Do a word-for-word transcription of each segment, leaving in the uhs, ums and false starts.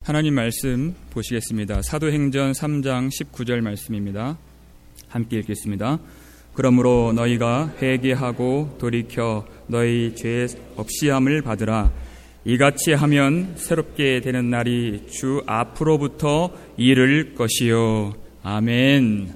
하나님 말씀 보시겠습니다. 사도행전 삼 장 십구 절 말씀입니다. 함께 읽겠습니다. 그러므로 너희가 회개하고 돌이켜 너희 죄 없이함을 받으라. 이같이 하면 새롭게 되는 날이 주 앞으로부터 이를 것이요. 아멘.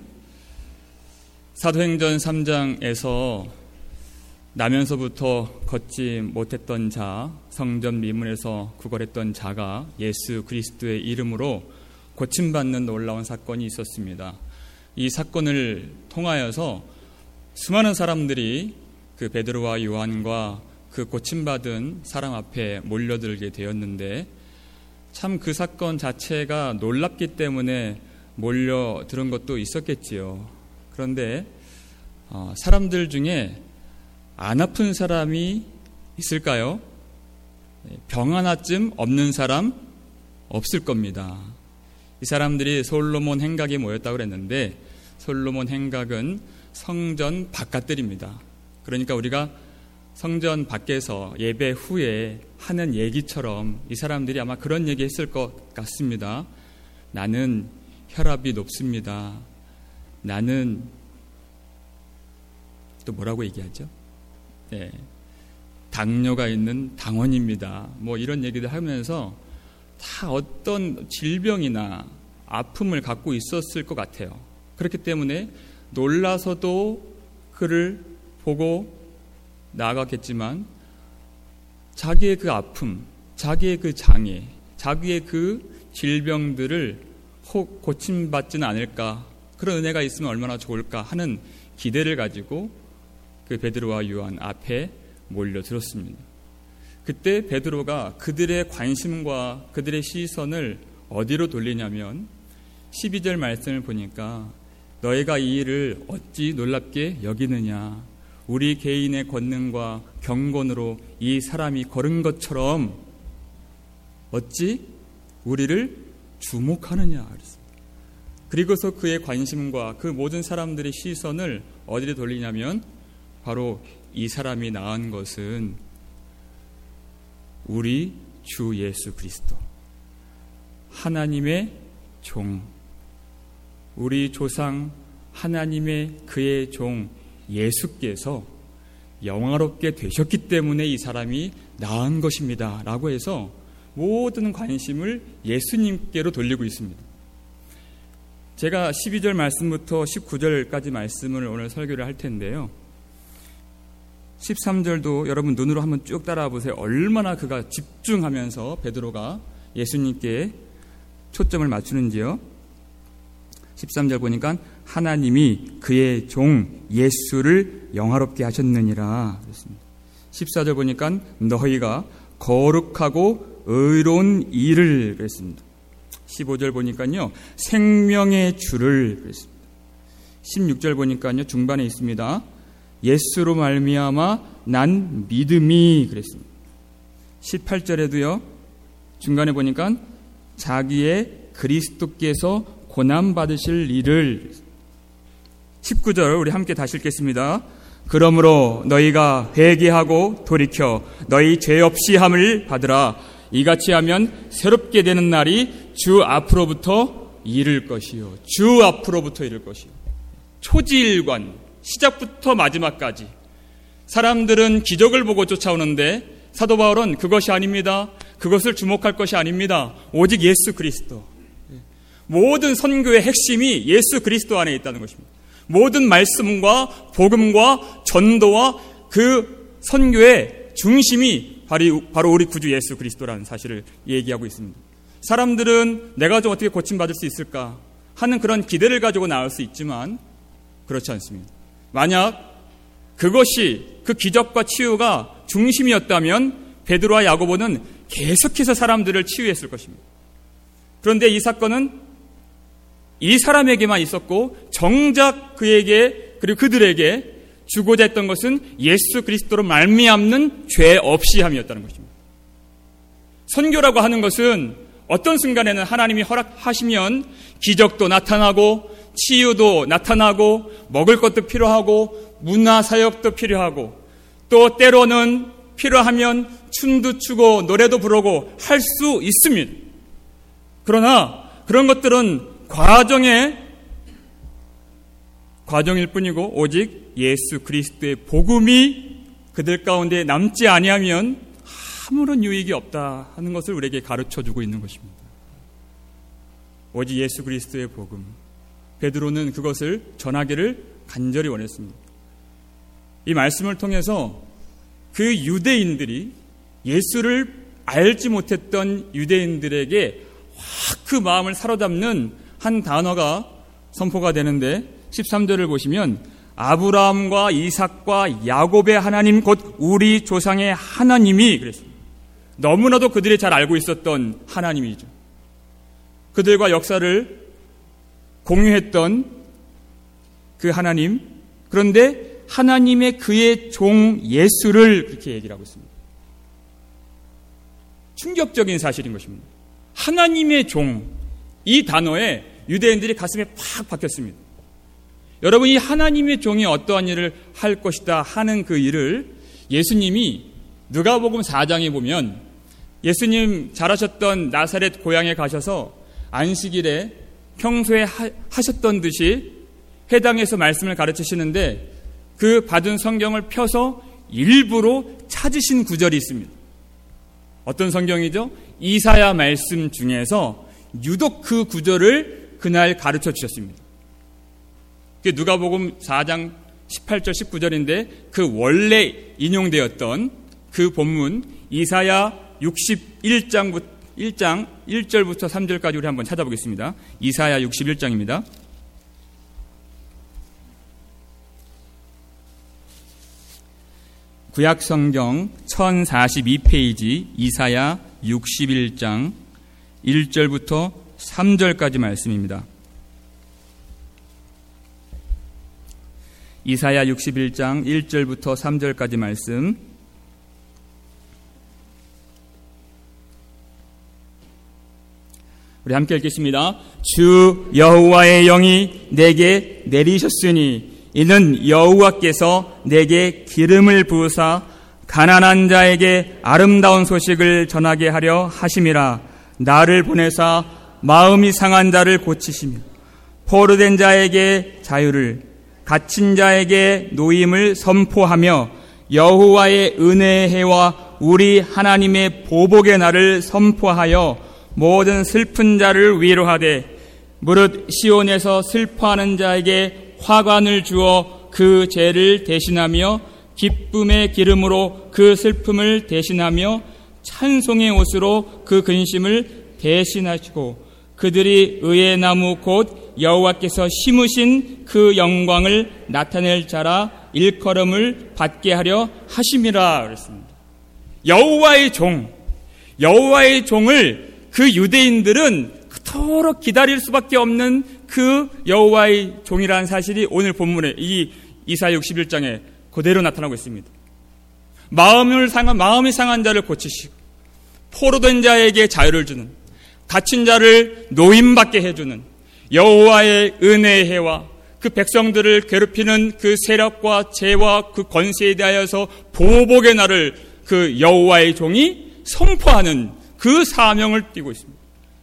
사도행전 삼 장에서 나면서부터 걷지 못했던 자, 성전 미문에서 구걸했던 자가 예수 그리스도의 이름으로 고침받는 놀라운 사건이 있었습니다. 이 사건을 통하여서 수많은 사람들이 그 베드로와 요한과 그 고침받은 사람 앞에 몰려들게 되었는데, 참 그 사건 자체가 놀랍기 때문에 몰려들은 것도 있었겠지요. 그런데 어, 사람들 중에 안 아픈 사람이 있을까요? 병 하나쯤 없는 사람 없을 겁니다. 이 사람들이 솔로몬 행각에 모였다고 그랬는데, 솔로몬 행각은 성전 바깥들입니다. 그러니까 우리가 성전 밖에서 예배 후에 하는 얘기처럼 이 사람들이 아마 그런 얘기 했을 것 같습니다. 나는 혈압이 높습니다. 나는 또 뭐라고 얘기하죠? 네, 당뇨가 있는 당원입니다. 뭐 이런 얘기들 하면서 다 어떤 질병이나 아픔을 갖고 있었을 것 같아요. 그렇기 때문에 놀라서도 그를 보고 나아갔겠지만 자기의 그 아픔, 자기의 그 장애, 자기의 그 질병들을 혹 고침받지는 않을까, 그런 은혜가 있으면 얼마나 좋을까 하는 기대를 가지고 그 베드로와 요한 앞에 몰려들었습니다. 그때 베드로가 그들의 관심과 그들의 시선을 어디로 돌리냐면 십이 절 말씀을 보니까 너희가 이 일을 어찌 놀랍게 여기느냐, 우리 개인의 권능과 경건으로 이 사람이 걸은 것처럼 어찌 우리를 주목하느냐 그랬습니다. 그리고서 그의 관심과 그 모든 사람들의 시선을 어디로 돌리냐면 바로 이 사람이 낳은 것은 우리 주 예수 그리스도, 하나님의 종, 우리 조상 하나님의 그의 종 예수께서 영화롭게 되셨기 때문에 이 사람이 낳은 것입니다 라고 해서 모든 관심을 예수님께로 돌리고 있습니다. 제가 십이 절 말씀부터 십구 절까지 말씀을 오늘 설교를 할 텐데요, 십삼 절도 여러분 눈으로 한번 쭉 따라와 보세요. 얼마나 그가 집중하면서 베드로가 예수님께 초점을 맞추는지요. 십삼 절 보니까 하나님이 그의 종 예수를 영화롭게 하셨느니라 그랬습니다. 십사 절 보니까 너희가 거룩하고 의로운 일을 그랬습니다. 십오 절 보니까요 생명의 주를 그랬습니다. 십육 절 보니까요 중반에 있습니다. 예수로 말미암아 난 믿음이 그랬습니다. 십팔 절에도요 중간에 보니까 자기의 그리스도께서 고난 받으실 일을. 십구 절 우리 함께 다시 읽겠습니다. 그러므로 너희가 회개하고 돌이켜 너희 죄 없이 함을 받으라. 이같이 하면 새롭게 되는 날이 주 앞으로부터 이를 것이요. 주 앞으로부터 이를 것이요. 초지일관, 시작부터 마지막까지 사람들은 기적을 보고 쫓아오는데 사도 바울은 그것이 아닙니다. 그것을 주목할 것이 아닙니다. 오직 예수 그리스도. 모든 선교의 핵심이 예수 그리스도 안에 있다는 것입니다. 모든 말씀과 복음과 전도와 그 선교의 중심이 바로 우리 구주 예수 그리스도라는 사실을 얘기하고 있습니다. 사람들은 내가 좀 어떻게 고침받을 수 있을까 하는 그런 기대를 가지고 나올 수 있지만 그렇지 않습니다. 만약 그것이 그 기적과 치유가 중심이었다면 베드로와 야고보는 계속해서 사람들을 치유했을 것입니다. 그런데 이 사건은 이 사람에게만 있었고 정작 그에게 그리고 그들에게 주고자 했던 것은 예수 그리스도로 말미암는 죄 없이 함이었다는 것입니다. 선교라고 하는 것은 어떤 순간에는 하나님이 허락하시면 기적도 나타나고 치유도 나타나고 먹을 것도 필요하고 문화사역도 필요하고 또 때로는 필요하면 춤도 추고 노래도 부르고 할 수 있습니다. 그러나 그런 것들은 과정의 과정일 뿐이고 오직 예수 그리스도의 복음이 그들 가운데 남지 아니하면 아무런 유익이 없다 하는 것을 우리에게 가르쳐주고 있는 것입니다. 오직 예수 그리스도의 복음. 베드로는 그것을 전하기를 간절히 원했습니다. 이 말씀을 통해서 그 유대인들이 예수를 알지 못했던 유대인들에게 확 그 마음을 사로잡는 한 단어가 선포가 되는데 십삼 절을 보시면 아브라함과 이삭과 야곱의 하나님 곧 우리 조상의 하나님이 그랬습니다. 너무나도 그들이 잘 알고 있었던 하나님이죠. 그들과 역사를 공유했던 그 하나님, 그런데 하나님의 그의 종 예수를 그렇게 얘기를 하고 있습니다. 충격적인 사실인 것입니다. 하나님의 종, 이 단어에 유대인들이 가슴에 팍 박혔습니다. 여러분이 하나님의 종이 어떠한 일을 할 것이다 하는 그 일을 예수님이 누가복음 사 장에 보면 예수님 자라셨던 나사렛 고향에 가셔서 안식일에 평소에 하, 하셨던 듯이 회당에서 말씀을 가르치시는데 그 받은 성경을 펴서 일부러 찾으신 구절이 있습니다. 어떤 성경이죠? 이사야 말씀 중에서 유독 그 구절을 그날 가르쳐 주셨습니다. 누가복음 사 장 십팔 절 십구 절인데 그 원래 인용되었던 그 본문 이사야 육십일 장부터 일 장 일 절부터 삼 절까지 우리 한번 찾아보겠습니다. 이사야 육십일 장입니다. 구약성경 천사십이 페이지 이사야 육십일 장 일 절부터 삼 절까지 말씀입니다. 이사야 육십일 장 일 절부터 삼 절까지 말씀. 우리 함께 읽겠습니다. 주 여호와의 영이 내게 내리셨으니 이는 여호와께서 내게 기름을 부으사 가난한 자에게 아름다운 소식을 전하게 하려 하심이라. 나를 보내사 마음이 상한 자를 고치시며 포로된 자에게 자유를 갇힌 자에게 노임을 선포하며 여호와의 은혜의 해와 우리 하나님의 보복의 날을 선포하여 모든 슬픈 자를 위로하되 무릇 시온에서 슬퍼하는 자에게 화관을 주어 그 죄를 대신하며 기쁨의 기름으로 그 슬픔을 대신하며 찬송의 옷으로 그 근심을 대신하시고 그들이 의의 나무 곧 여호와께서 심으신 그 영광을 나타낼 자라 일컬음을 받게 하려 하심이라 그랬습니다. 여호와의 종, 여호와의 종을 그 유대인들은 그토록 기다릴 수밖에 없는 그 여호와의 종이라는 사실이 오늘 본문에 이 이사야 육십일 장에 그대로 나타나고 있습니다. 마음을 상한, 마음이 상한 자를 고치시고 포로된 자에게 자유를 주는, 갇힌 자를 노임받게 해주는 여호와의 은혜의 해와 그 백성들을 괴롭히는 그 세력과 죄와 그 권세에 대하여서 보복의 날을 그 여호와의 종이 선포하는 그 사명을 띠고 있습니다.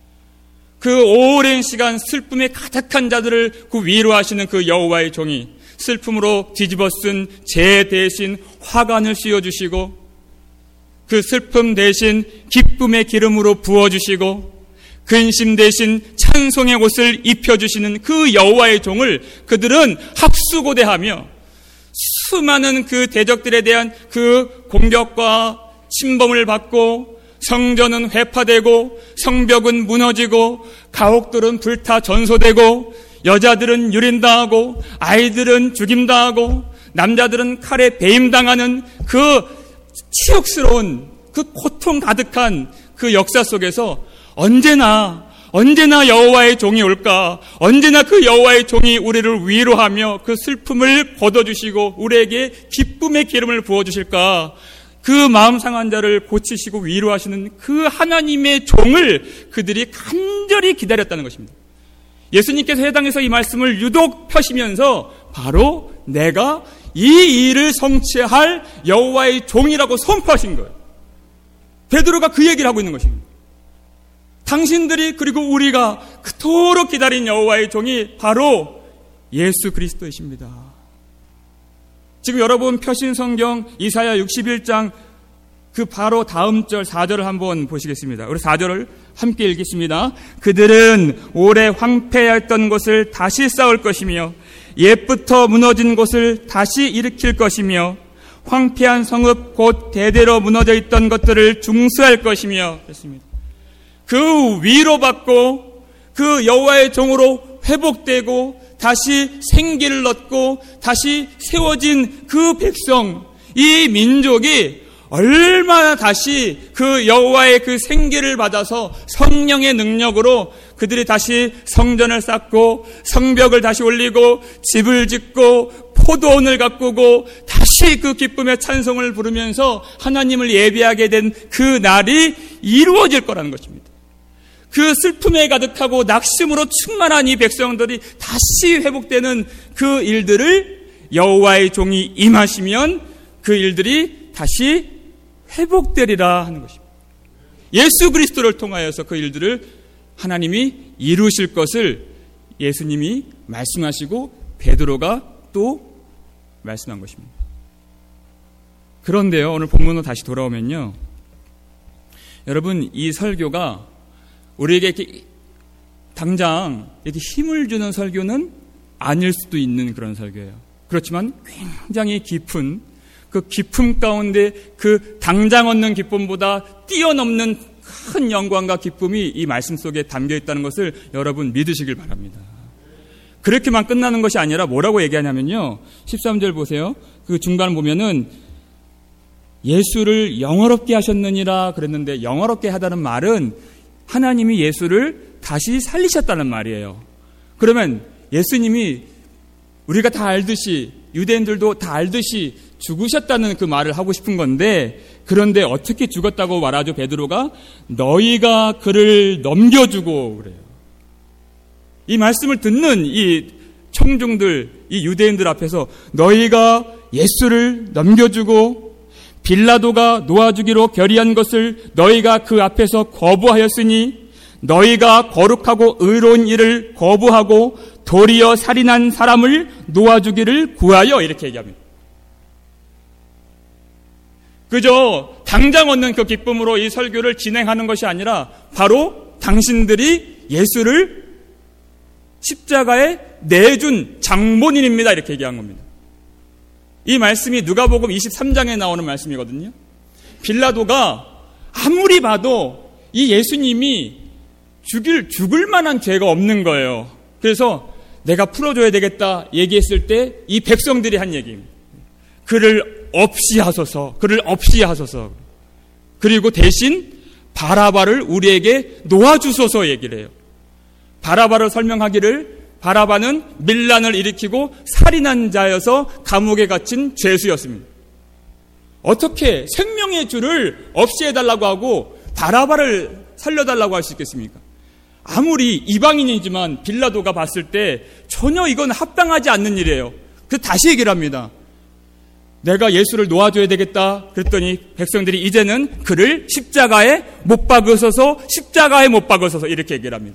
그 오랜 시간 슬픔에 가득한 자들을 그 위로하시는 그 여호와의 종이 슬픔으로 뒤집어 쓴 죄 대신 화관을 씌워주시고 그 슬픔 대신 기쁨의 기름으로 부어주시고 근심 대신 찬송의 옷을 입혀주시는 그 여호와의 종을 그들은 학수고대하며 수많은 그 대적들에 대한 그 공격과 침범을 받고 성전은 회파되고 성벽은 무너지고 가옥들은 불타 전소되고 여자들은 유린당하고 아이들은 죽임당하고 남자들은 칼에 배임당하는 그 치욕스러운 그 고통 가득한 그 역사 속에서 언제나 언제나 여호와의 종이 올까? 언제나 그 여호와의 종이 우리를 위로하며 그 슬픔을 걷어주시고 우리에게 기쁨의 기름을 부어주실까? 그 마음 상한 자를 고치시고 위로하시는 그 하나님의 종을 그들이 간절히 기다렸다는 것입니다. 예수님께서 해당에서 이 말씀을 유독 펴시면서 바로 내가 이 일을 성취할 여호와의 종이라고 선포하신 거예요. 베드로가 그 얘기를 하고 있는 것입니다. 당신들이 그리고 우리가 그토록 기다린 여호와의 종이 바로 예수 그리스도이십니다. 지금 여러분 펴신 성경 이사야 육십일 장 그 바로 다음 절 사 절을 한번 보시겠습니다. 우리 사 절을 함께 읽겠습니다. 그들은 오래 황폐했던 곳을 다시 쌓을 것이며 옛부터 무너진 곳을 다시 일으킬 것이며 황폐한 성읍 곧 대대로 무너져 있던 것들을 중수할 것이며 그렇습니다. 그 위로받고 그 여호와의 종으로 회복되고 다시 생기를 얻고 다시 세워진 그 백성, 이 민족이 얼마나 다시 그 여호와의 그 생기를 받아서 성령의 능력으로 그들이 다시 성전을 쌓고 성벽을 다시 올리고 집을 짓고 포도원을 가꾸고 다시 그 기쁨의 찬송을 부르면서 하나님을 예배하게 된 그 날이 이루어질 거라는 것입니다. 그 슬픔에 가득하고 낙심으로 충만한 이 백성들이 다시 회복되는 그 일들을 여호와의 종이 임하시면 그 일들이 다시 회복되리라 하는 것입니다. 예수 그리스도를 통하여서 그 일들을 하나님이 이루실 것을 예수님이 말씀하시고 베드로가 또 말씀한 것입니다. 그런데요, 오늘 본문으로 다시 돌아오면요, 여러분 이 설교가 우리에게 이렇게 당장 이렇게 힘을 주는 설교는 아닐 수도 있는 그런 설교예요. 그렇지만 굉장히 깊은 그 기쁨 가운데 그 당장 얻는 기쁨보다 뛰어넘는 큰 영광과 기쁨이 이 말씀 속에 담겨 있다는 것을 여러분 믿으시길 바랍니다. 그렇게만 끝나는 것이 아니라 뭐라고 얘기하냐면요, 십삼 절 보세요. 그 중간을 보면은 예수를 영어롭게 하셨느니라 그랬는데, 영어롭게 하다는 말은 하나님이 예수를 다시 살리셨다는 말이에요. 그러면 예수님이 우리가 다 알듯이, 유대인들도 다 알듯이 죽으셨다는 그 말을 하고 싶은 건데, 그런데 어떻게 죽었다고 말하죠? 베드로가 너희가 그를 넘겨주고 그래요. 이 말씀을 듣는 이 청중들, 이 유대인들 앞에서 너희가 예수를 넘겨주고 빌라도가 놓아주기로 결의한 것을 너희가 그 앞에서 거부하였으니 너희가 거룩하고 의로운 일을 거부하고 도리어 살인한 사람을 놓아주기를 구하여, 이렇게 얘기합니다. 그저 당장 얻는 그 기쁨으로 이 설교를 진행하는 것이 아니라 바로 당신들이 예수를 십자가에 내준 장본인입니다, 이렇게 얘기한 겁니다. 이 말씀이 누가복음 이십삼 장에 나오는 말씀이거든요. 빌라도가 아무리 봐도 이 예수님이 죽일, 죽을 만한 죄가 없는 거예요. 그래서 내가 풀어줘야 되겠다 얘기했을 때 이 백성들이 한 얘기입니다. 그를 없이 하소서, 그를 없이 하소서. 그리고 대신 바라바를 우리에게 놓아주소서 얘기를 해요. 바라바를 설명하기를, 바라바는 밀란을 일으키고 살인한 자여서 감옥에 갇힌 죄수였습니다. 어떻게 생명의 주를 없이 해달라고 하고 바라바를 살려달라고 할 수 있겠습니까? 아무리 이방인이지만 빌라도가 봤을 때 전혀 이건 합당하지 않는 일이에요. 그래서 다시 얘기를 합니다. 내가 예수를 놓아줘야 되겠다 그랬더니 백성들이 이제는 그를 십자가에 못 박으소서, 십자가에 못 박으소서, 이렇게 얘기를 합니다.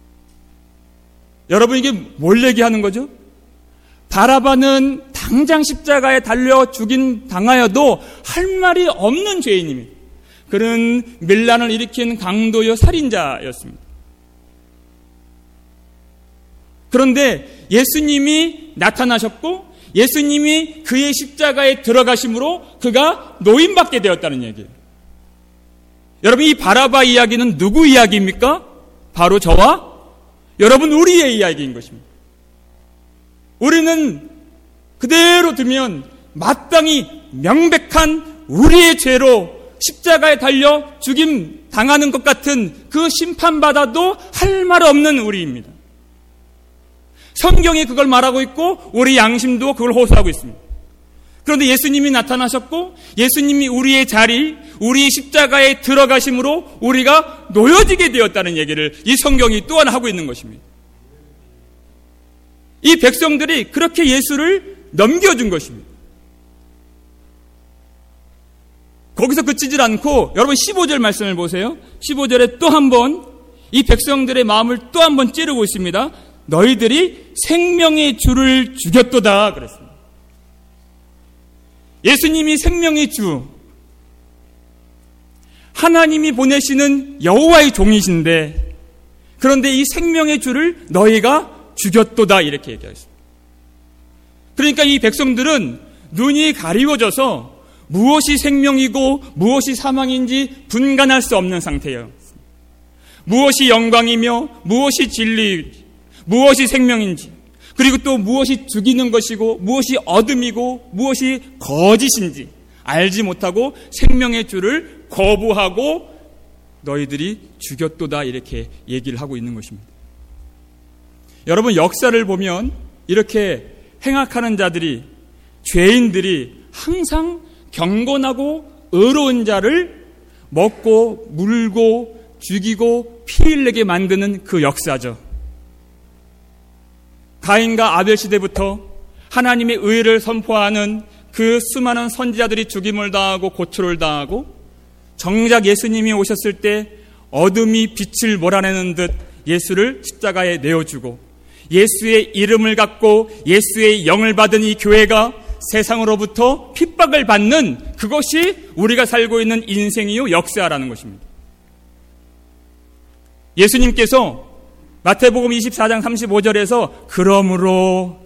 여러분, 이게 뭘 얘기하는 거죠? 바라바는 당장 십자가에 달려 죽인 당하여도 할 말이 없는 죄인입니다. 그는 밀란을 일으킨 강도요 살인자였습니다. 그런데 예수님이 나타나셨고 예수님이 그의 십자가에 들어가심으로 그가 노임받게 되었다는 얘기예요. 여러분, 이 바라바 이야기는 누구 이야기입니까? 바로 저와 여러분 우리의 이야기인 것입니다. 우리는 그대로 두면 마땅히 명백한 우리의 죄로 십자가에 달려 죽임 당하는 것 같은 그 심판받아도 할 말 없는 우리입니다. 성경이 그걸 말하고 있고 우리 양심도 그걸 호소하고 있습니다. 그런데 예수님이 나타나셨고 예수님이 우리의 자리, 우리의 십자가에 들어가심으로 우리가 놓여지게 되었다는 얘기를 이 성경이 또한 하고 있는 것입니다. 이 백성들이 그렇게 예수를 넘겨준 것입니다. 거기서 그치질 않고 여러분 십오 절 말씀을 보세요. 십오 절에 또 한 번 이 백성들의 마음을 또 한 번 찌르고 있습니다. 너희들이 생명의 주를 죽였도다 그랬습니다. 예수님이 생명의 주, 하나님이 보내시는 여호와의 종이신데, 그런데 이 생명의 주를 너희가 죽였도다 이렇게 얘기하셨습니다. 그러니까 이 백성들은 눈이 가리워져서 무엇이 생명이고 무엇이 사망인지 분간할 수 없는 상태예요. 무엇이 영광이며 무엇이 진리인지, 무엇이 생명인지, 그리고 또 무엇이 죽이는 것이고 무엇이 어둠이고 무엇이 거짓인지 알지 못하고 생명의 주를 거부하고 너희들이 죽였도다 이렇게 얘기를 하고 있는 것입니다. 여러분, 역사를 보면 이렇게 행악하는 자들이, 죄인들이 항상 경건하고 의로운 자를 먹고 물고 죽이고 피 흘리게 만드는 그 역사죠. 가인과 아벨 시대부터 하나님의 의를 선포하는 그 수많은 선지자들이 죽임을 당하고 고초를 당하고, 정작 예수님이 오셨을 때 어둠이 빛을 몰아내는 듯 예수를 십자가에 내어주고, 예수의 이름을 갖고 예수의 영을 받은 이 교회가 세상으로부터 핍박을 받는, 그것이 우리가 살고 있는 인생이요 역사라는 것입니다. 예수님께서 마태복음 이십사 장 삼십오 절에서 그러므로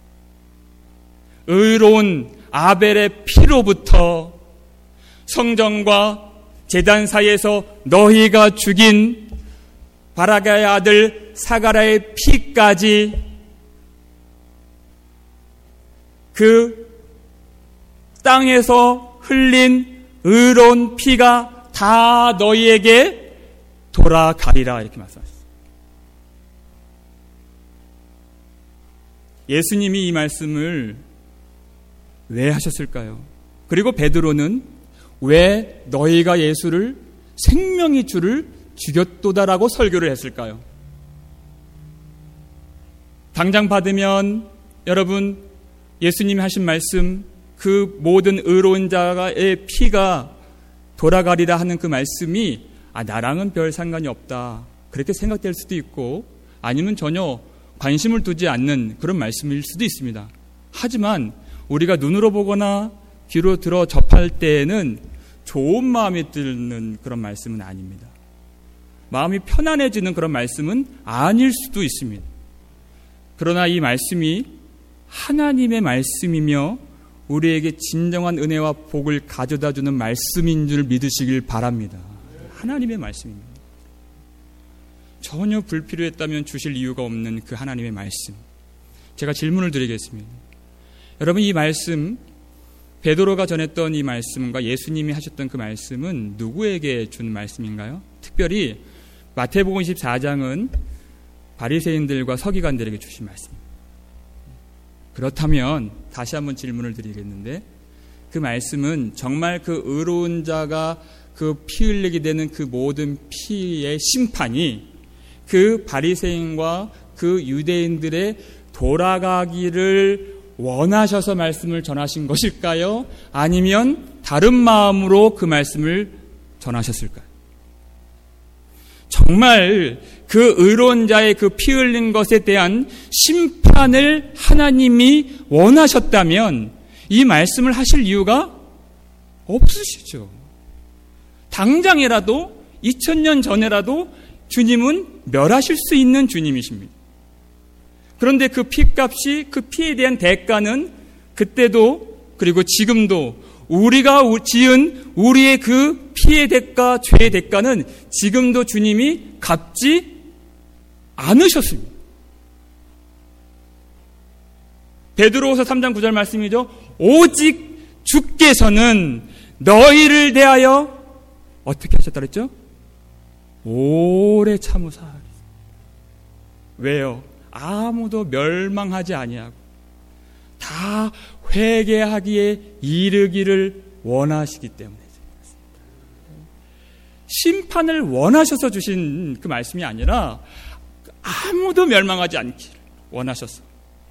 의로운 아벨의 피로부터 성전과 제단 사이에서 너희가 죽인 바라가의 아들 사가랴의 피까지, 그 땅에서 흘린 의로운 피가 다 너희에게 돌아가리라 이렇게 말씀하셨습니다. 예수님이 이 말씀을 왜 하셨을까요? 그리고 베드로는 왜 너희가 예수를 생명의 주를 죽였도다라고 설교를 했을까요? 당장 받으면 여러분, 예수님이 하신 말씀, 그 모든 의로운 자의 피가 돌아가리라 하는 그 말씀이 아, 나랑은 별 상관이 없다 그렇게 생각될 수도 있고, 아니면 전혀 관심을 두지 않는 그런 말씀일 수도 있습니다. 하지만 우리가 눈으로 보거나 귀로 들어 접할 때에는 좋은 마음이 드는 그런 말씀은 아닙니다. 마음이 편안해지는 그런 말씀은 아닐 수도 있습니다. 그러나 이 말씀이 하나님의 말씀이며 우리에게 진정한 은혜와 복을 가져다주는 말씀인 줄 믿으시길 바랍니다. 하나님의 말씀입니다. 전혀 불필요했다면 주실 이유가 없는 그 하나님의 말씀. 제가 질문을 드리겠습니다. 여러분, 이 말씀, 베드로가 전했던 이 말씀과 예수님이 하셨던 그 말씀은 누구에게 준 말씀인가요? 특별히 마태복음 십사 장은 바리새인들과 서기관들에게 주신 말씀입니다. 그렇다면 다시 한번 질문을 드리겠는데, 그 말씀은 정말 그 의로운 자가 그 피 흘리게 되는 그 모든 피의 심판이 그 바리새인과 그 유대인들의 돌아가기를 원하셔서 말씀을 전하신 것일까요? 아니면 다른 마음으로 그 말씀을 전하셨을까요? 정말 그 의로운 자의 그 피 흘린 것에 대한 심판을 하나님이 원하셨다면 이 말씀을 하실 이유가 없으시죠. 당장이라도 이천 년 전에라도 주님은 멸하실 수 있는 주님이십니다. 그런데 그 피값이, 그 피에 대한 대가는 그때도 그리고 지금도 우리가 지은 우리의 그 피의 대가, 죄의 대가는 지금도 주님이 갚지 않으셨습니다. 베드로후서 삼 장 구 절 말씀이죠. 오직 주께서는 너희를 대하여 어떻게 하셨다 그랬죠? 오래 참으사. 왜요? 아무도 멸망하지 아니하고 다 회개하기에 이르기를 원하시기 때문에. 심판을 원하셔서 주신 그 말씀이 아니라 아무도 멸망하지 않기를 원하셔서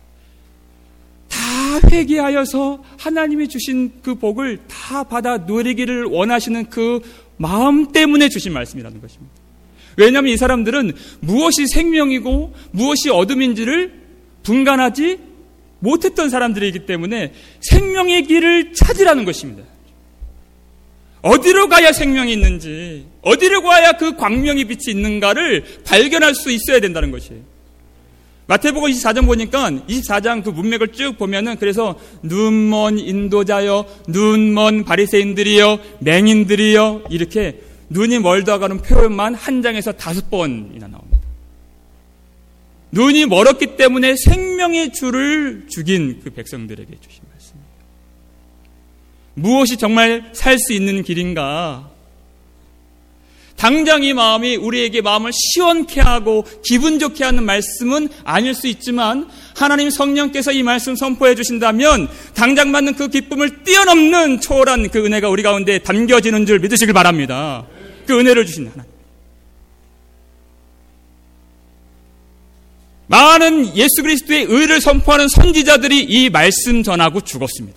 다 회개하여서 하나님이 주신 그 복을 다 받아 누리기를 원하시는 그 마음 때문에 주신 말씀이라는 것입니다. 왜냐하면 이 사람들은 무엇이 생명이고 무엇이 어둠인지를 분간하지 못했던 사람들이기 때문에 생명의 길을 찾으라는 것입니다. 어디로 가야 생명이 있는지, 어디로 가야 그 광명의 빛이 있는가를 발견할 수 있어야 된다는 것이에요. 마태복음 이십사 장 보니까 이십사 장 그 문맥을 쭉 보면은 그래서 눈먼 인도자여, 눈먼 바리새인들이여, 맹인들이여, 이렇게 눈이 멀다가는 표현만 한 장에서 다섯 번이나 나옵니다. 눈이 멀었기 때문에 생명의 줄을 죽인 그 백성들에게 주신 말씀입니다. 무엇이 정말 살 수 있는 길인가? 당장 이 마음이 우리에게 마음을 시원케 하고 기분 좋게 하는 말씀은 아닐 수 있지만 하나님 성령께서 이 말씀 선포해 주신다면 당장 받는 그 기쁨을 뛰어넘는 초월한 그 은혜가 우리 가운데 담겨지는 줄 믿으시길 바랍니다. 그 은혜를 주신 하나님. 많은 예수 그리스도의 의를 선포하는 선지자들이 이 말씀 전하고 죽었습니다.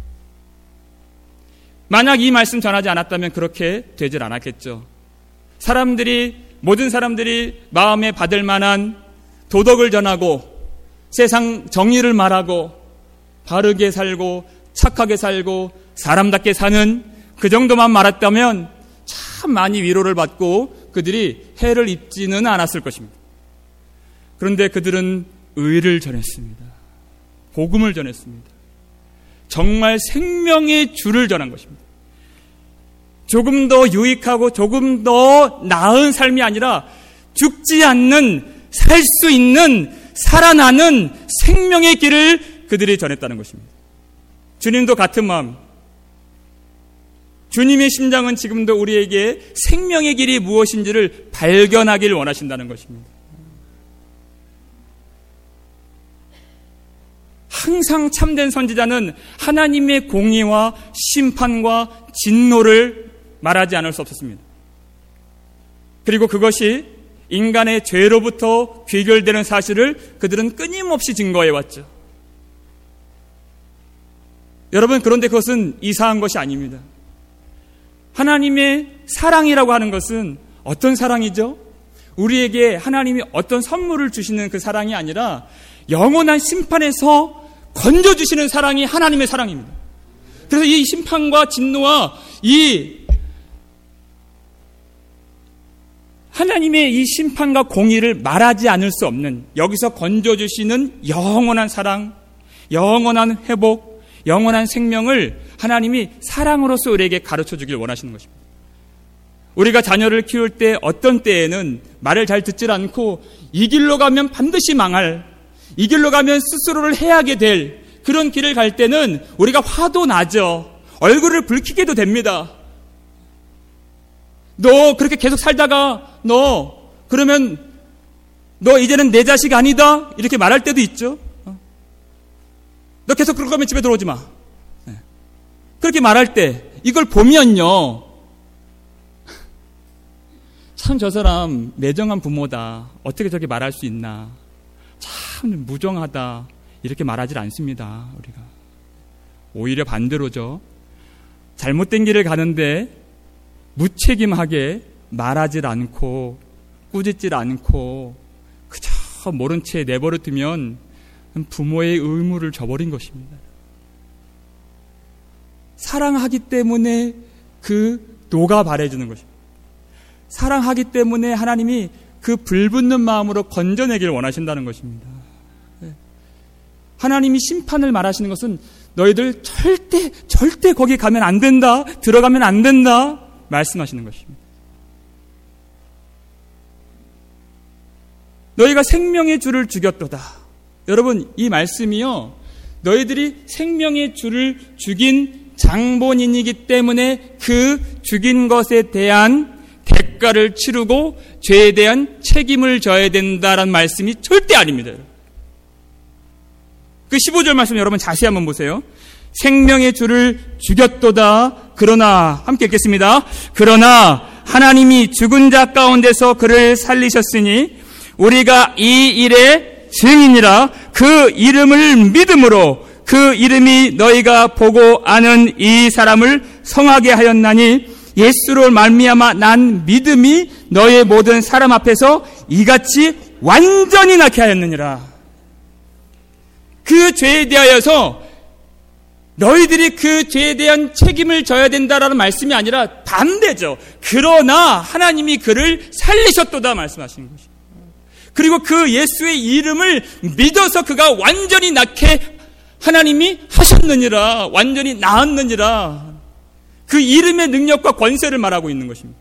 만약 이 말씀 전하지 않았다면 그렇게 되질 않았겠죠. 사람들이, 모든 사람들이 마음에 받을 만한 도덕을 전하고 세상 정의를 말하고 바르게 살고 착하게 살고 사람답게 사는 그 정도만 말했다면 참 많이 위로를 받고 그들이 해를 입지는 않았을 것입니다. 그런데 그들은 의를 전했습니다. 복음을 전했습니다. 정말 생명의 줄을 전한 것입니다. 조금 더 유익하고 조금 더 나은 삶이 아니라 죽지 않는, 살 수 있는, 살아나는 생명의 길을 그들이 전했다는 것입니다. 주님도 같은 마음, 주님의 심장은 지금도 우리에게 생명의 길이 무엇인지를 발견하길 원하신다는 것입니다. 항상 참된 선지자는 하나님의 공의와 심판과 진노를 말하지 않을 수 없었습니다. 그리고 그것이 인간의 죄로부터 귀결되는 사실을 그들은 끊임없이 증거해 왔죠. 여러분, 그런데 그것은 이상한 것이 아닙니다. 하나님의 사랑이라고 하는 것은 어떤 사랑이죠? 우리에게 하나님이 어떤 선물을 주시는 그 사랑이 아니라 영원한 심판에서 건져주시는 사랑이 하나님의 사랑입니다. 그래서 이 심판과 진노와 이 하나님의 이 심판과 공의를 말하지 않을 수 없는, 여기서 건져주시는 영원한 사랑, 영원한 회복, 영원한 생명을 하나님이 사랑으로서 우리에게 가르쳐주길 원하시는 것입니다. 우리가 자녀를 키울 때 어떤 때에는 말을 잘 듣질 않고 이 길로 가면 반드시 망할, 이 길로 가면 스스로를 해하게 될 그런 길을 갈 때는 우리가 화도 나죠. 얼굴을 붉히게도 됩니다. 너 그렇게 계속 살다가 너 그러면 너 이제는 내 자식 아니다 이렇게 말할 때도 있죠. 너 계속 그럴 거면 집에 들어오지 마. 그렇게 말할 때 이걸 보면요, 참 저 사람 매정한 부모다, 어떻게 저렇게 말할 수 있나, 참 무정하다 이렇게 말하질 않습니다. 우리가 오히려 반대로죠. 잘못된 길을 가는데 무책임하게 말하질 않고 꾸짖질 않고 그저 모른 채 내버려 두면 부모의 의무를 저버린 것입니다. 사랑하기 때문에 그 노가 바래지는 것입니다. 사랑하기 때문에 하나님이 그 불붙는 마음으로 건져내기를 원하신다는 것입니다. 하나님이 심판을 말하시는 것은 너희들 절대 절대 거기 가면 안 된다, 들어가면 안 된다 말씀하시는 것입니다. 너희가 생명의 줄을 죽였도다. 여러분, 이 말씀이요, 너희들이 생명의 줄을 죽인 장본인이기 때문에 그 죽인 것에 대한 대가를 치르고 죄에 대한 책임을 져야 된다라는 말씀이 절대 아닙니다. 그 십오 절 말씀 여러분 자세히 한번 보세요. 생명의 줄을 죽였도다. 그러나, 함께 읽겠습니다. 그러나 하나님이 죽은 자 가운데서 그를 살리셨으니 우리가 이 일의 증인이라. 그 이름을 믿음으로 그 이름이 너희가 보고 아는 이 사람을 성하게 하였나니 예수로 말미암아 난 믿음이 너의 모든 사람 앞에서 이같이 완전히 낫게 하였느니라. 그 죄에 대하여서 너희들이 그 죄에 대한 책임을 져야 된다라는 말씀이 아니라 반대죠. 그러나 하나님이 그를 살리셨도다 말씀하시는 것입니다. 그리고 그 예수의 이름을 믿어서 그가 완전히 낫게 하나님이 하셨느니라. 완전히 나았느니라. 그 이름의 능력과 권세를 말하고 있는 것입니다.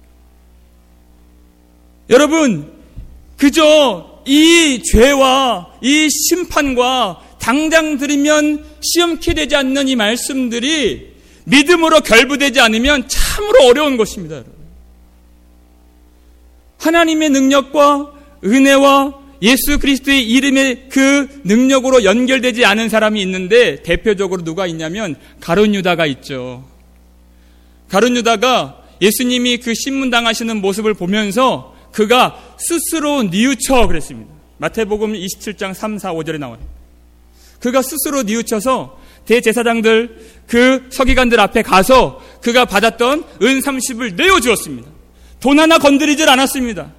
여러분, 그저 이 죄와 이 심판과 당장 들으면 시험케 되지 않는 이 말씀들이 믿음으로 결부되지 않으면 참으로 어려운 것입니다. 하나님의 능력과 은혜와 예수 그리스도의 이름의 그 능력으로 연결되지 않은 사람이 있는데 대표적으로 누가 있냐면 가룟 유다가 있죠. 가룟 유다가 예수님이 그 신문당하시는 모습을 보면서 그가 스스로 뉘우쳐 그랬습니다. 마태복음 이십칠 장 삼, 사, 오 절에 나와요. 그가 스스로 뉘우쳐서 대제사장들 그 서기관들 앞에 가서 그가 받았던 은 삼십을 내어주었습니다. 돈 하나 건드리질 않았습니다.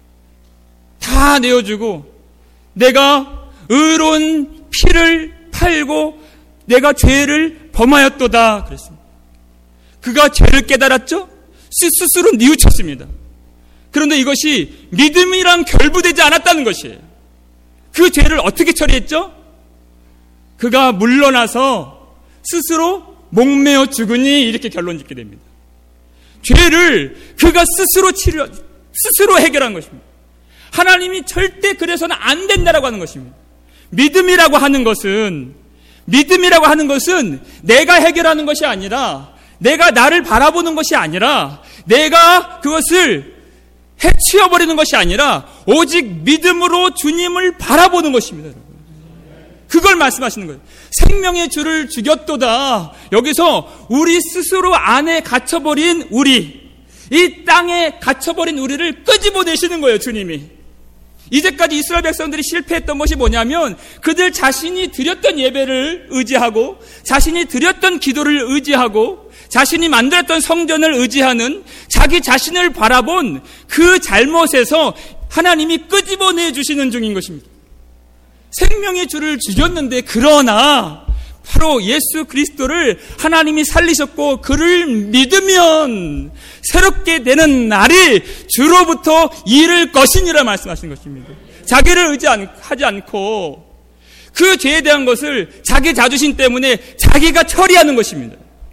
다 내어주고 내가 의로운 피를 팔고 내가 죄를 범하였도다 그랬습니다. 그가 죄를 깨달았죠? 스스로 뉘우쳤습니다. 그런데 이것이 믿음이랑 결부되지 않았다는 것이에요. 그 죄를 어떻게 처리했죠? 그가 물러나서 스스로 목매어 죽으니 이렇게 결론 짓게 됩니다. 죄를 그가 스스로 치료, 스스로 해결한 것입니다. 하나님이 절대 그래서는 안 된다라고 하는 것입니다. 믿음이라고 하는 것은 믿음이라고 하는 것은 내가 해결하는 것이 아니라 내가 나를 바라보는 것이 아니라 내가 그것을 해치워버리는 것이 아니라 오직 믿음으로 주님을 바라보는 것입니다. 그걸 말씀하시는 거예요. 생명의 주를 죽였도다. 여기서 우리 스스로 안에 갇혀버린 우리, 이 땅에 갇혀버린 우리를 끄집어내시는 거예요. 주님이. 이제까지 이스라엘 백성들이 실패했던 것이 뭐냐면 그들 자신이 드렸던 예배를 의지하고 자신이 드렸던 기도를 의지하고 자신이 만들었던 성전을 의지하는 자기 자신을 바라본 그 잘못에서 하나님이 끄집어내 주시는 중인 것입니다. 생명의 주를 죽였는데 그러나 바로 예수 그리스도를 하나님이 살리셨고 그를 믿으면 새롭게 되는 날이 주로부터 이를 것이니라 말씀하신 것입니다. 자기를 의지하지 않고 그 죄에 대한 것을 자기 자존심 때문에 자기가 처리하는 것입니다.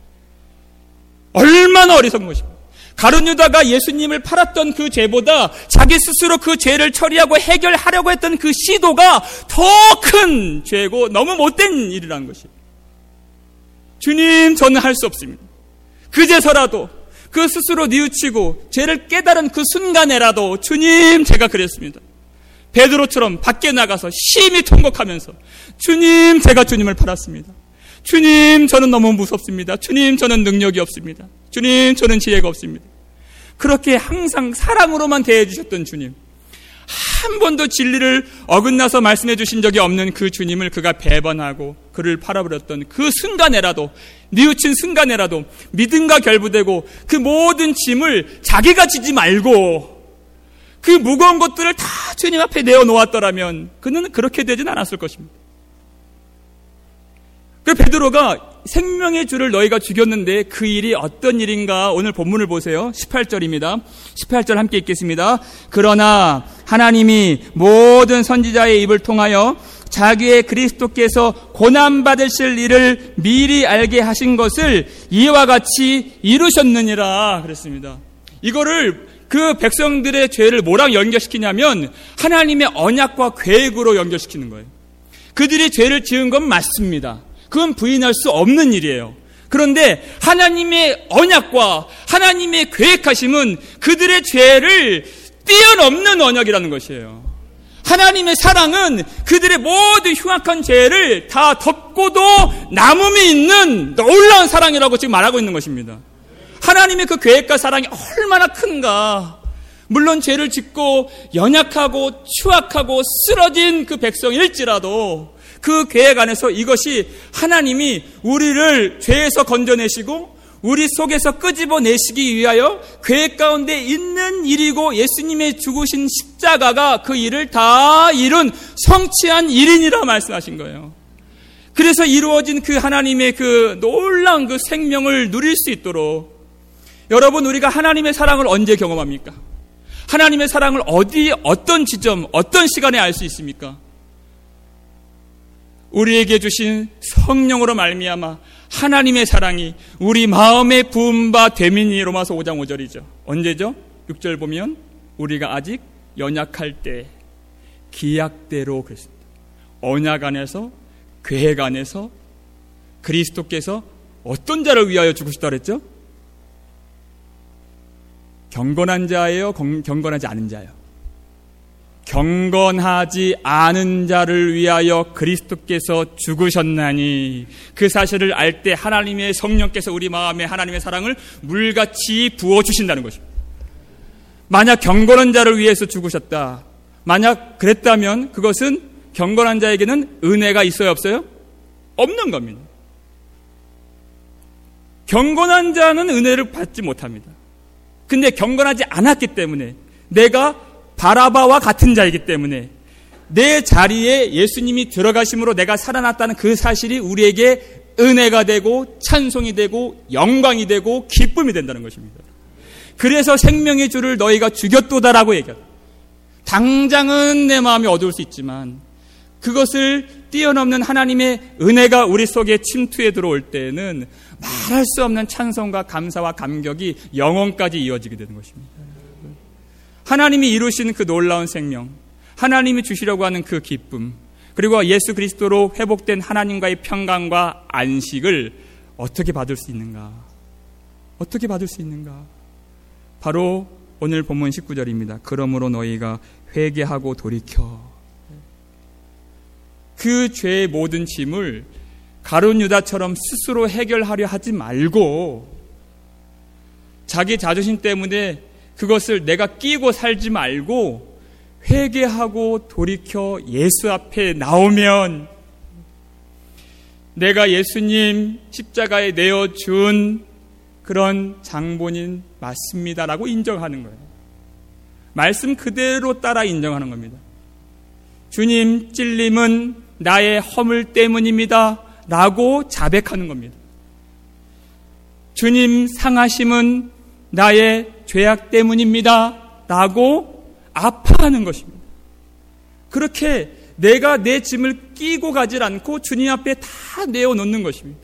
얼마나 어리석은 것입니다. 가룟 유다가 예수님을 팔았던 그 죄보다 자기 스스로 그 죄를 처리하고 해결하려고 했던 그 시도가 더 큰 죄고 너무 못된 일이라는 것이에요. 주님, 저는 할 수 없습니다. 그제서라도 그 스스로 뉘우치고 죄를 깨달은 그 순간에라도 주님, 제가 그랬습니다. 베드로처럼 밖에 나가서 심히 통곡하면서 주님, 제가 주님을 팔았습니다. 주님, 저는 너무 무섭습니다. 주님, 저는 능력이 없습니다. 주님, 저는 지혜가 없습니다. 그렇게 항상 사랑으로만 대해주셨던 주님, 한 번도 진리를 어긋나서 말씀해 주신 적이 없는 그 주님을 그가 배반하고 그를 팔아버렸던 그 순간에라도, 뉘우친 순간에라도 믿음과 결부되고 그 모든 짐을 자기가 지지 말고 그 무거운 것들을 다 주님 앞에 내어놓았더라면 그는 그렇게 되진 않았을 것입니다. 그 베드로가 생명의 주를 너희가 죽였는데 그 일이 어떤 일인가? 오늘 본문을 보세요. 십팔 절입니다. 십팔 절 함께 읽겠습니다. 그러나 하나님이 모든 선지자의 입을 통하여 자기의 그리스도께서 고난받으실 일을 미리 알게 하신 것을 이와 같이 이루셨느니라 그랬습니다. 이거를 그 백성들의 죄를 뭐랑 연결시키냐면 하나님의 언약과 계획으로 연결시키는 거예요. 그들이 죄를 지은 건 맞습니다. 그건 부인할 수 없는 일이에요. 그런데 하나님의 언약과 하나님의 계획하심은 그들의 죄를 뛰어넘는 언약이라는 것이에요. 하나님의 사랑은 그들의 모든 흉악한 죄를 다 덮고도 남음이 있는 놀라운 사랑이라고 지금 말하고 있는 것입니다. 하나님의 그 계획과 사랑이 얼마나 큰가. 물론 죄를 짓고 연약하고 추악하고 쓰러진 그 백성일지라도 그 계획 안에서 이것이 하나님이 우리를 죄에서 건져내시고 우리 속에서 끄집어내시기 위하여 계획 가운데 있는 일이고 예수님의 죽으신 십자가가 그 일을 다 이룬 성취한 일인이라 말씀하신 거예요. 그래서 이루어진 그 하나님의 그 놀라운 그 생명을 누릴 수 있도록 여러분, 우리가 하나님의 사랑을 언제 경험합니까? 하나님의 사랑을 어디, 어떤 지점, 어떤 시간에 알 수 있습니까? 우리에게 주신 성령으로 말미암아 하나님의 사랑이 우리 마음에 부은 바 됨이니 로마서 오 장 오 절이죠. 언제죠? 육 절 보면 우리가 아직 연약할 때 기약대로 그랬습니다. 언약 안에서, 계획 안에서 그리스도께서 어떤 자를 위하여 죽으시다 그랬죠? 경건한 자예요? 경건하지 않은 자예요? 경건하지 않은 자를 위하여 그리스도께서 죽으셨나니 그 사실을 알 때 하나님의 성령께서 우리 마음에 하나님의 사랑을 물같이 부어주신다는 것입니다. 만약 경건한 자를 위해서 죽으셨다, 만약 그랬다면 그것은 경건한 자에게는 은혜가 있어요, 없어요? 없는 겁니다. 경건한 자는 은혜를 받지 못합니다. 근데 경건하지 않았기 때문에, 내가 바라바와 같은 자이기 때문에 내 자리에 예수님이 들어가심으로 내가 살아났다는 그 사실이 우리에게 은혜가 되고 찬송이 되고 영광이 되고 기쁨이 된다는 것입니다. 그래서 생명의 주를 너희가 죽였도다라고 얘기합니다. 당장은 내 마음이 어두울 수 있지만 그것을 뛰어넘는 하나님의 은혜가 우리 속에 침투해 들어올 때에는 말할 수 없는 찬송과 감사와 감격이 영원까지 이어지게 되는 것입니다. 하나님이 이루신 그 놀라운 생명, 하나님이 주시려고 하는 그 기쁨, 그리고 예수 그리스도로 회복된 하나님과의 평강과 안식을 어떻게 받을 수 있는가? 어떻게 받을 수 있는가? 바로 오늘 본문 십구 절입니다. 그러므로 너희가 회개하고 돌이켜. 그 죄의 모든 짐을 가룟 유다처럼 스스로 해결하려 하지 말고 자기 자존심 때문에 그것을 내가 끼고 살지 말고 회개하고 돌이켜 예수 앞에 나오면 내가 예수님 십자가에 내어준 그런 장본인 맞습니다라고 인정하는 거예요. 말씀 그대로 따라 인정하는 겁니다. 주님 찔림은 나의 허물 때문입니다 라고 자백하는 겁니다. 주님 상하심은 나의 죄악 때문입니다 라고 아파하는 것입니다. 그렇게 내가 내 짐을 끼고 가질 않고 주님 앞에 다 내어놓는 것입니다.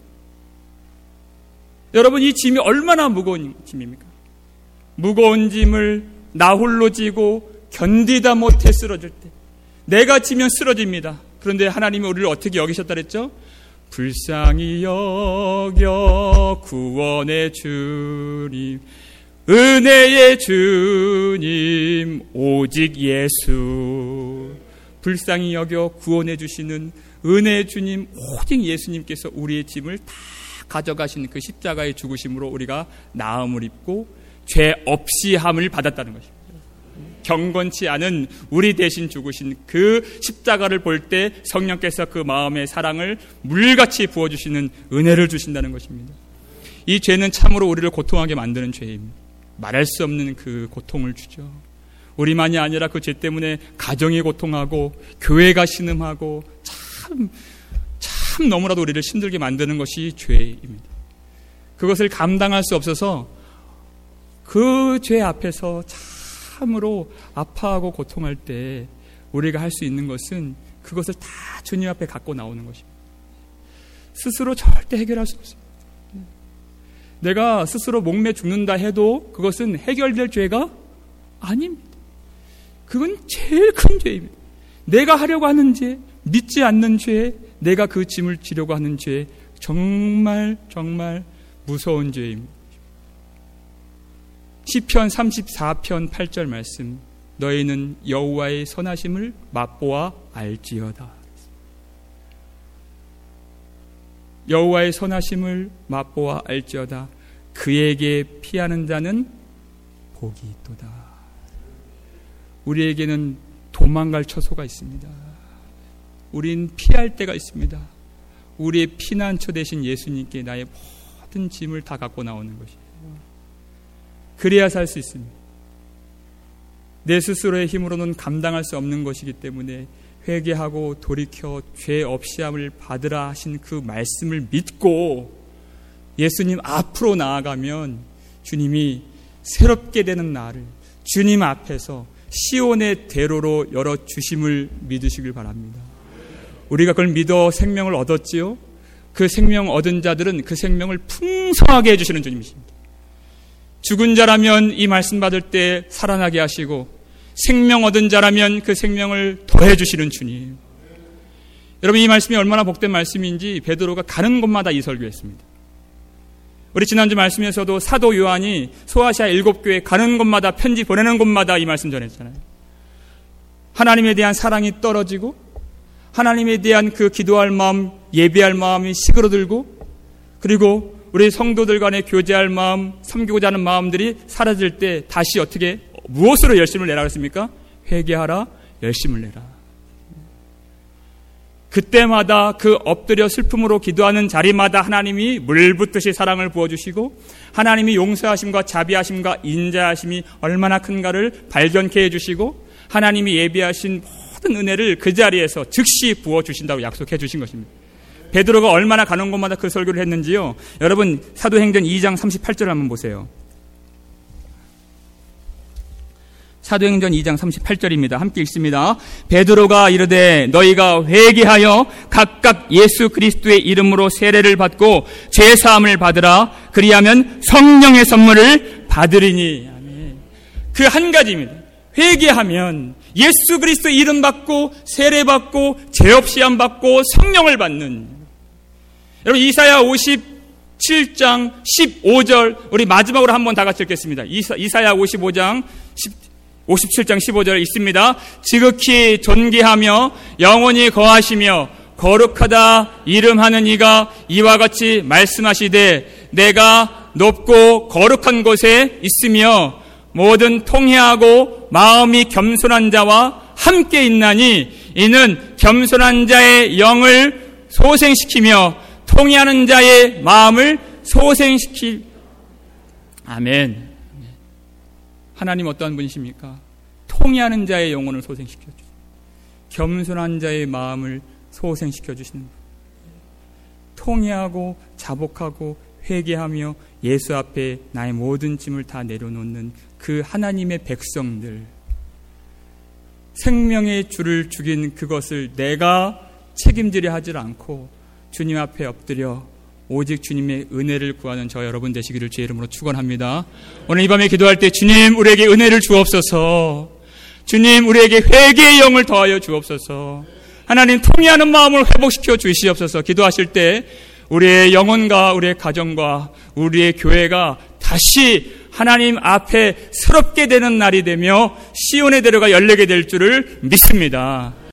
여러분, 이 짐이 얼마나 무거운 짐입니까? 무거운 짐을 나 홀로 지고 견디다 못해 쓰러질 때 내가 지면 쓰러집니다. 그런데 하나님이 우리를 어떻게 여기셨다 그랬죠? 불쌍히 여겨 구원의 주님, 은혜의 주님, 오직 예수. 불쌍히 여겨 구원해 주시는 은혜의 주님, 오직 예수님께서 우리의 짐을 다 가져가신 그 십자가의 죽으심으로 우리가 나음을 입고 죄 없이 함을 받았다는 것입니다. 경건치 않은 우리 대신 죽으신 그 십자가를 볼 때 성령께서 그 마음의 사랑을 물같이 부어주시는 은혜를 주신다는 것입니다. 이 죄는 참으로 우리를 고통하게 만드는 죄입니다. 말할 수 없는 그 고통을 주죠. 우리만이 아니라 그 죄 때문에 가정이 고통하고 교회가 신음하고 참, 참 너무나도 우리를 힘들게 만드는 것이 죄입니다. 그것을 감당할 수 없어서 그 죄 앞에서 참으로 아파하고 고통할 때 우리가 할 수 있는 것은 그것을 다 주님 앞에 갖고 나오는 것입니다. 스스로 절대 해결할 수 없습니다. 내가 스스로 목매 죽는다 해도 그것은 해결될 죄가 아닙니다. 그건 제일 큰 죄입니다. 내가 하려고 하는 죄, 믿지 않는 죄, 내가 그 짐을 지려고 하는 죄, 정말 정말 무서운 죄입니다. 시편 삼십사 편 팔 절 말씀, 너희는 여호와의 선하심을 맛보아 알지어다. 여호와의 선하심을 맛보아 알지어다. 그에게 피하는 자는 복이 있도다. 우리에게는 도망갈 처소가 있습니다. 우린 피할 때가 있습니다. 우리의 피난처 되신 예수님께 나의 모든 짐을 다 갖고 나오는 것이에요. 그래야 살 수 있습니다. 내 스스로의 힘으로는 감당할 수 없는 것이기 때문에 회개하고 돌이켜 죄 없이함을 받으라 하신 그 말씀을 믿고 예수님 앞으로 나아가면 주님이 새롭게 되는 나를 주님 앞에서 시온의 대로로 열어주심을 믿으시길 바랍니다. 우리가 그걸 믿어 생명을 얻었지요. 그 생명 얻은 자들은 그 생명을 풍성하게 해주시는 주님이십니다. 죽은 자라면 이 말씀 받을 때 살아나게 하시고 생명 얻은 자라면 그 생명을 더해 주시는 주님. 여러분, 이 말씀이 얼마나 복된 말씀인지 베드로가 가는 곳마다 이 설교했습니다. 우리 지난주 말씀에서도 사도 요한이 소아시아 일곱 교회 가는 곳마다 편지 보내는 곳마다 이 말씀 전했잖아요. 하나님에 대한 사랑이 떨어지고 하나님에 대한 그 기도할 마음, 예배할 마음이 시그러들고 그리고 우리 성도들 간의 교제할 마음, 섬기고자 하는 마음들이 사라질 때 다시 어떻게 무엇으로 열심을 내라 그랬습니까? 회개하라, 열심을 내라. 그때마다 그 엎드려 슬픔으로 기도하는 자리마다 하나님이 물붓듯이 사랑을 부어주시고 하나님이 용서하심과 자비하심과 인자하심이 얼마나 큰가를 발견케 해주시고 하나님이 예비하신 모든 은혜를 그 자리에서 즉시 부어주신다고 약속해 주신 것입니다. 베드로가 얼마나 가는 곳마다 그 설교를 했는지요. 여러분, 사도행전 이 장 삼십팔 절을 한번 보세요. 사도행전 이 장 삼십팔 절입니다. 함께 읽습니다. 베드로가 이르되 너희가 회개하여 각각 예수 그리스도의 이름으로 세례를 받고 죄사함을 받으라. 그리하면 성령의 선물을 받으리니. 그 한 가지입니다. 회개하면 예수 그리스도 이름 받고 세례 받고 죄 없이 함 받고 성령을 받는. 여러분, 이사야 오십칠 장 십오 절 우리 마지막으로 한번 다 같이 읽겠습니다. 이사, 이사야 오십오 장 오십칠 장 십오 절 있습니다. 지극히 존귀하며 영원히 거하시며 거룩하다 이름하는 이가 이와 같이 말씀하시되 내가 높고 거룩한 곳에 있으며 모든 통회하고 마음이 겸손한 자와 함께 있나니 이는 겸손한 자의 영을 소생시키며 통회하는 자의 마음을 소생시키. 아멘. 하나님 어떠한 분이십니까? 통회하는 자의 영혼을 소생시켜 주시고 겸손한 자의 마음을 소생시켜 주시는 분. 통회하고 자복하고 회개하며 예수 앞에 나의 모든 짐을 다 내려놓는 그 하나님의 백성들, 생명의 주를 죽인 그것을 내가 책임지려 하지 않고 주님 앞에 엎드려 오직 주님의 은혜를 구하는 저 여러분 되시기를 주의 이름으로 축원합니다. 오늘 이 밤에 기도할 때 주님 우리에게 은혜를 주옵소서. 주님 우리에게 회개의 영을 더하여 주옵소서. 하나님 통회하는 마음을 회복시켜 주시옵소서. 기도하실 때 우리의 영혼과 우리의 가정과 우리의 교회가 다시 하나님 앞에 새롭게 되는 날이 되며 시온의 대로가 열리게 될 줄을 믿습니다.